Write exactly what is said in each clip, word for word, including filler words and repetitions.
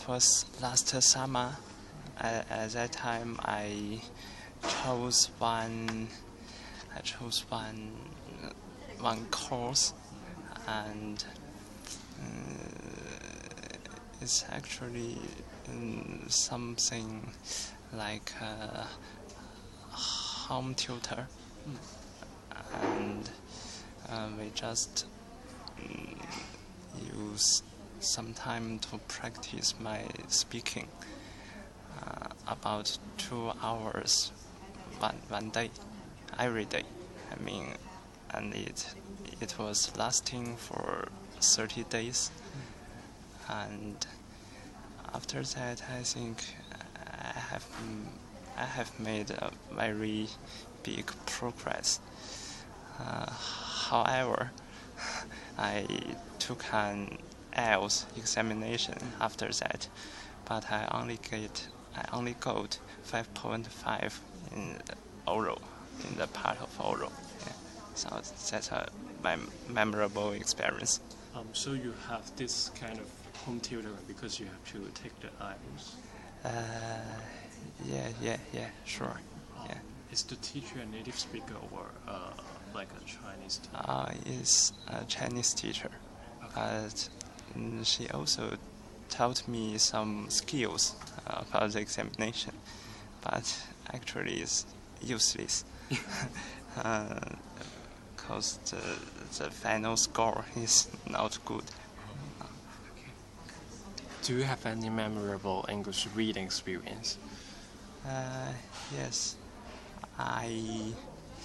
it was last summer. At, at that time, I chose one. I chose one one course, and uh, it's actually um, something like a home tutor, mm. and uh, we just um, use some time to practice my speaking. Uh, about two hours one one day, every day. I mean, and it it was lasting for thirty days, and after that, I think I have I have made a very big progress. Uh, however, I took an I E L T S examination after that, but I only get I only got five point five in oral, in the part of oral. Yeah. So that's a my memorable experience. Um, so you have this kind of home tutor because you have to take the I E L T S? Uh, yeah, yeah, yeah, sure. Um, yeah. Is the teacher a native speaker or uh, like a Chinese teacher? Uh, is a Chinese teacher, Okay. but mm, she also taught me some skills uh, about the examination, but actually it's useless because uh, the, the final score is not good. Do you have any memorable English reading experience? Uh, yes, I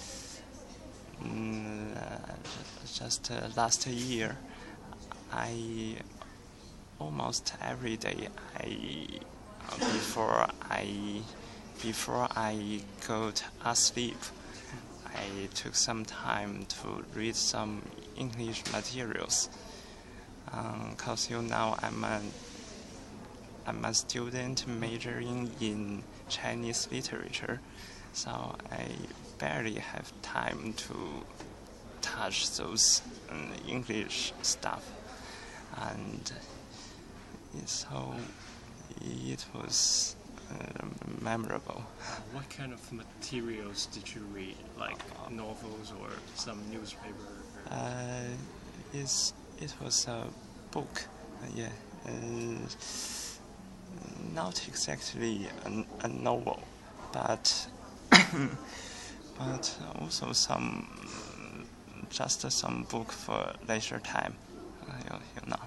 mm, uh, just uh, last year I almost every day I uh, before I before I go to asleep, I took some time to read some English materials. Because um, you know I'm a I'm a student majoring in Chinese literature, so I barely have time to touch those um, English stuff, and so it was uh, memorable. What kind of materials did you read, like novels or some newspaper? Uh, it's, it was a book, uh, yeah. Uh, not exactly a, a novel, but but also some just some book for leisure time, uh, you, you know.